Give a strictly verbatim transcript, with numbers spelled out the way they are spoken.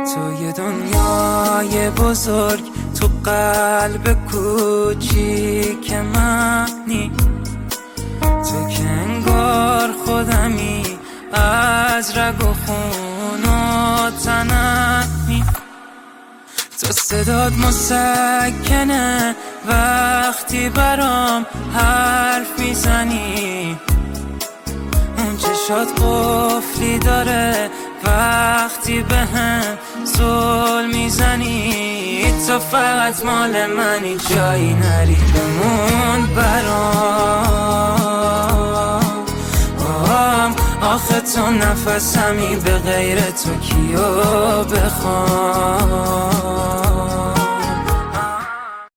تو یه دنیای بزرگ تو قلب کوچیک منی، تو که انگار خودمی از رگ و خون و تنمی. تو صدات مسکنه وقتی برام حرف میزنی، اون چشات قفلی داره وقتی به هم زل میزنی. تو فقط مال منی، جایی نری بمون برام. آخه تو نفسمی، به غیر تو کیو بخوام.